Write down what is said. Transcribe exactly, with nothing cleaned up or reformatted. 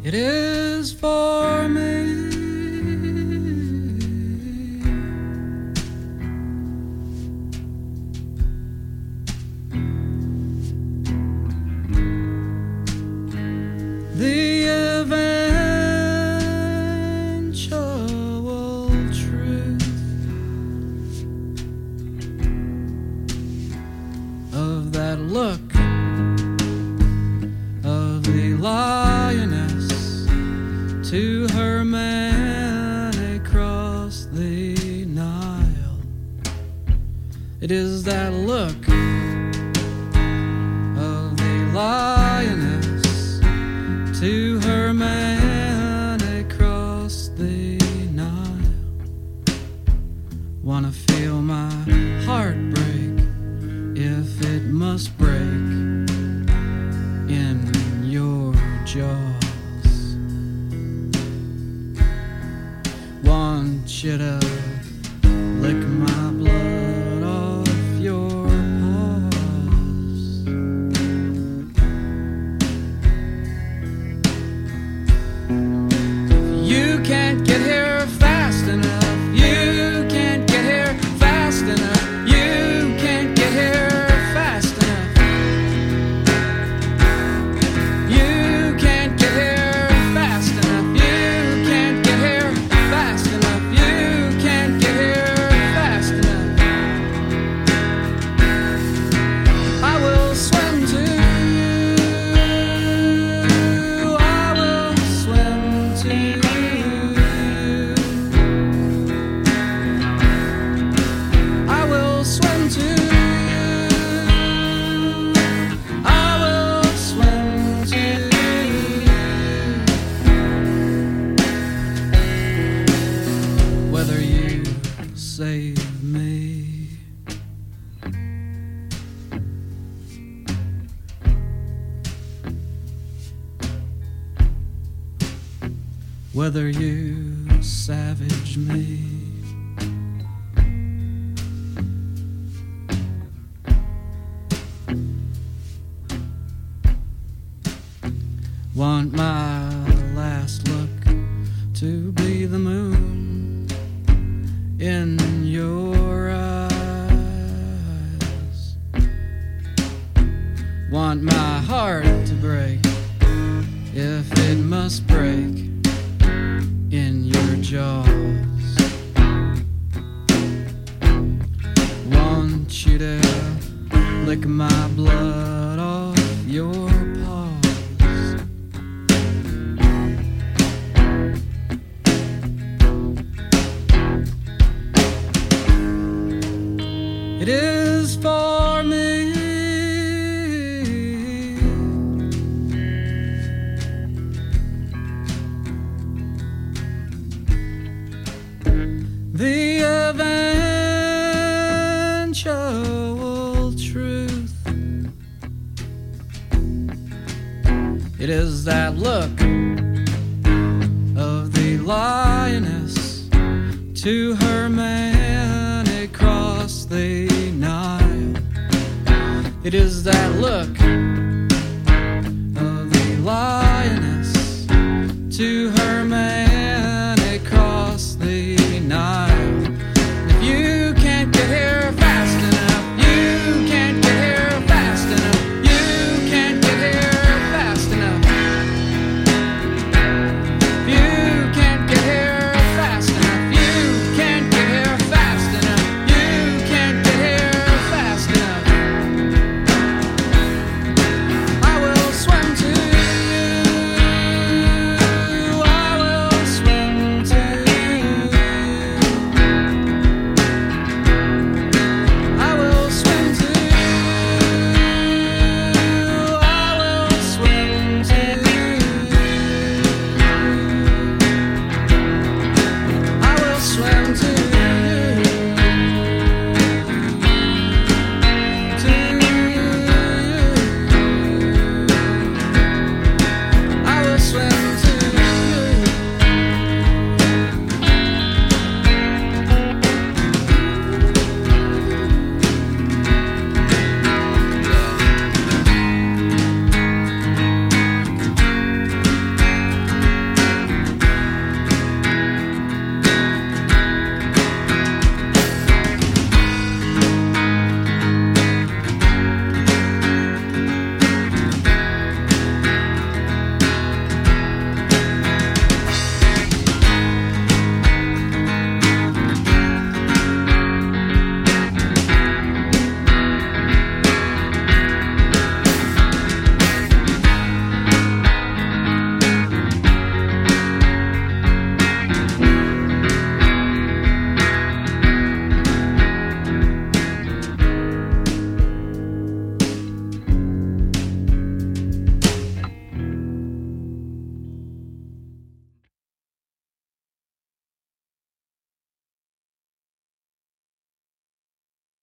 It is for me. The eventual truth of that look of the lioness to her man across the Nile. It is that look of the lioness to her man across the Nile. Wanna feel my heart break if it must break in your jaws. Want you to lick my blood off your paws. You can't get here fast enough. You can't get here fast enough. You can't get here fast enough. You can't get here fast enough. You can't get here fast enough. You can't get here fast enough. I will swim to you. I will swim to you. I will swim to you. I will swim to you. Whether you save me, whether you savage me, want my last look to be the moon in your eyes. Want my heart to break if it must break in your jaws. Want you to lick my blood off your paws. It is for me. The eventual truth. It is that look of the lioness to her man across the Nile. It is that look of the lioness